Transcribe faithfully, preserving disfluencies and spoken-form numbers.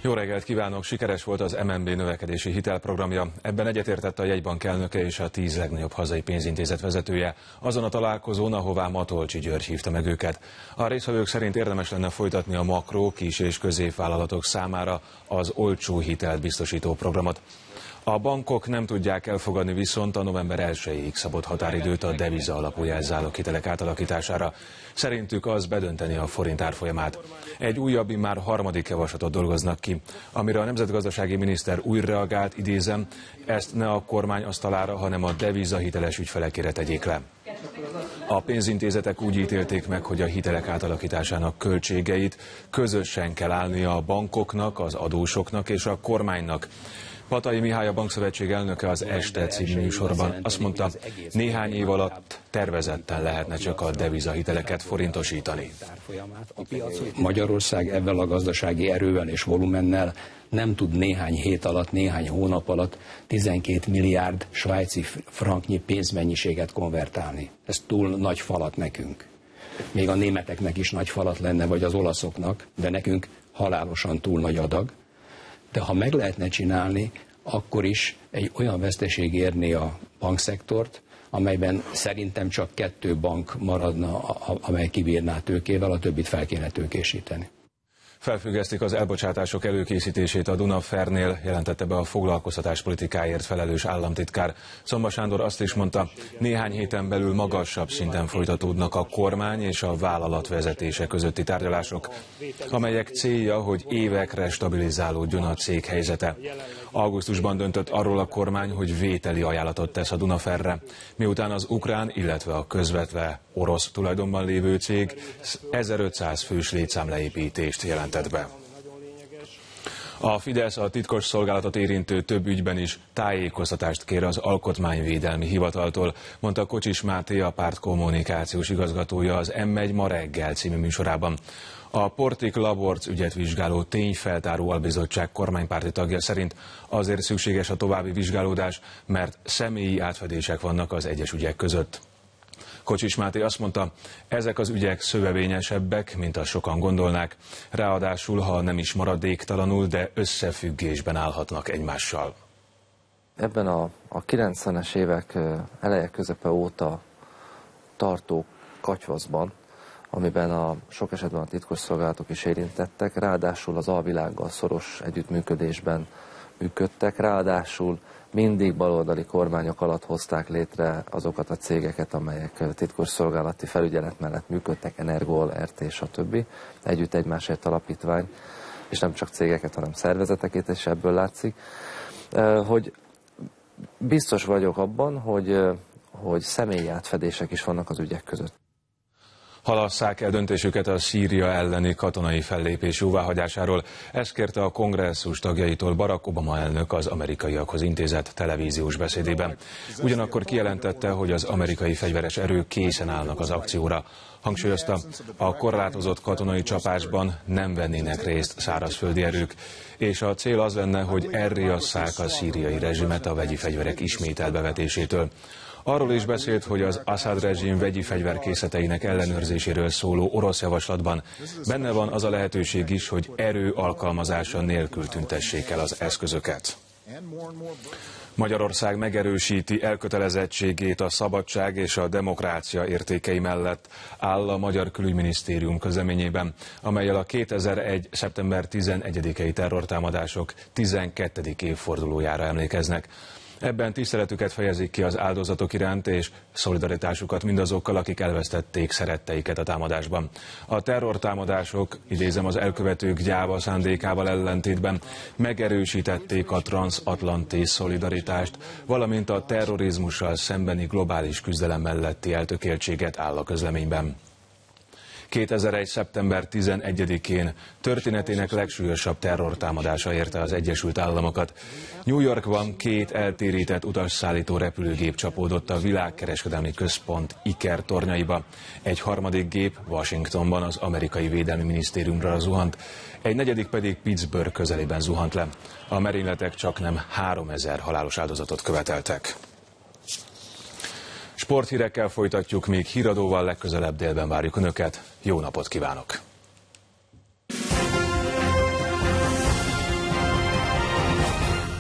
Jó reggelt kívánok! Sikeres volt az em en bé növekedési hitelprogramja. Ebben egyetértett a jegybank elnöke és a tíz legnagyobb hazai pénzintézet vezetője azon a találkozón, ahová Matolcsy György hívta meg őket. A résztvevők szerint érdemes lenne folytatni a makró, kis- és középvállalatok számára az olcsó hitelt biztosító programot. A bankok nem tudják elfogadni viszont a november elsejéig szabott határidőt a deviza alapú jelzálog hitelek átalakítására. Szerintük az bedönteni a forint árfolyamát. Egy újabb, már harmadik javaslatot dolgoznak ki, amire a nemzetgazdasági miniszter úgy reagált, idézem, ezt ne a kormány asztalára, hanem a deviza hiteles ügyfelekére tegyék le. A pénzintézetek úgy ítélték meg, hogy a hitelek átalakításának költségeit közösen kell állnia a bankoknak, az adósoknak és a kormánynak. Patai Mihály, a Bankszövetség elnöke az Este című műsorban azt mondta, néhány év alatt tervezetten lehetne csak a devizahiteleket forintosítani. Magyarország ebben a gazdasági erővel és volumennel nem tud néhány hét alatt, néhány hónap alatt tizenkét milliárd svájci franknyi pénzmennyiséget konvertálni. Ez túl nagy falat nekünk. Még a németeknek is nagy falat lenne, vagy az olaszoknak, de nekünk halálosan túl nagy adag. De ha meg lehetne csinálni, akkor is egy olyan veszteség érné a bankszektort, amelyben szerintem csak kettő bank maradna, amely kibírná tőkével, a többit fel kéne tőkésíteni. Felfüggesztik az elbocsátások előkészítését a Dunafernél, jelentette be a foglalkoztatáspolitikáért felelős államtitkár. Szomba Sándor azt is mondta, néhány héten belül magasabb szinten folytatódnak a kormány és a vállalat vezetése közötti tárgyalások, amelyek célja, hogy évekre stabilizálódjon a cég helyzete. Augusztusban döntött arról a kormány, hogy vételi ajánlatot tesz a Dunaferre, miután az ukrán, illetve a közvetve orosz tulajdonban lévő cég ezerötszáz fős létszámleépítést jelentett be. A Fidesz a titkos szolgálatot érintő több ügyben is tájékoztatást kér az Alkotmányvédelmi Hivataltól, mondta Kocsis Máté, a párt kommunikációs igazgatója az M egy ma reggel című műsorában. A Portik Laborc ügyet vizsgáló tényfeltáró albizottság kormánypárti tagja szerint azért szükséges a további vizsgálódás, mert személyi átfedések vannak az egyes ügyek között. Kocsis Máté azt mondta, ezek az ügyek szövevényesebbek, mint azt sokan gondolnák, ráadásul, ha nem is maradéktalanul, de összefüggésben állhatnak egymással. Ebben a, a kilencvenes évek eleje közepe óta tartó katyvaszban, amiben a sok esetben a titkosszolgálatok is érintettek, ráadásul az alvilággal szoros együttműködésben működtek, ráadásul mindig baloldali kormányok alatt hozták létre azokat a cégeket, amelyek titkosszolgálati felügyelet mellett működtek, Energol, er té, stb. Együtt egymásért alapítvány, és nem csak cégeket, hanem szervezeteket, és ebből látszik, hogy biztos vagyok abban, hogy, hogy személyi átfedések is vannak az ügyek között. Halasszák el döntésüket a Szíria elleni katonai fellépés jóváhagyásáról. Ezt kérte a kongresszus tagjaitól Barack Obama elnök az amerikaiakhoz intézett televíziós beszédében. Ugyanakkor kijelentette, hogy az amerikai fegyveres erők készen állnak az akcióra. Hangsúlyozta, a korlátozott katonai csapásban nem vennének részt szárazföldi erők, és a cél az lenne, hogy elriasszák a szíriai rezsimet a vegyi fegyverek ismételt bevetésétől. Arról is beszélt, hogy az Assad rezsim vegyi fegyverkészleteinek ellenőrzéséről szóló orosz javaslatban benne van az a lehetőség is, hogy erő alkalmazása nélkül tüntessék el az eszközöket. Magyarország megerősíti elkötelezettségét a szabadság és a demokrácia értékei mellett, áll a Magyar Külügyminisztérium közleményében, amellyel a kétezer-egy. szeptember tizenegyedikei terrortámadások tizenkettedik évfordulójára emlékeznek. Ebben tiszteletüket fejezik ki az áldozatok iránt és szolidaritásukat mindazokkal, akik elvesztették szeretteiket a támadásban. A terrortámadások, idézem, az elkövetők gyáva szándékával ellentétben megerősítették a transatlanti szolidaritást, valamint a terrorizmussal szembeni globális küzdelem melletti eltökéltséget, áll a közleményben. kétezer-egy. szeptember tizenegyedikén történetének legsúlyosabb terrortámadása érte az Egyesült Államokat. New Yorkban két eltérített utasszállító repülőgép csapódott a világkereskedelmi központ Iker tornyaiba. Egy harmadik gép Washingtonban az amerikai védelmi minisztériumra zuhant, egy negyedik pedig Pittsburgh közelében zuhant le. A merényletek csaknem háromezer halálos áldozatot követeltek. Sporthírekkel folytatjuk, még híradóval legközelebb délben várjuk Önöket. Jó napot kívánok!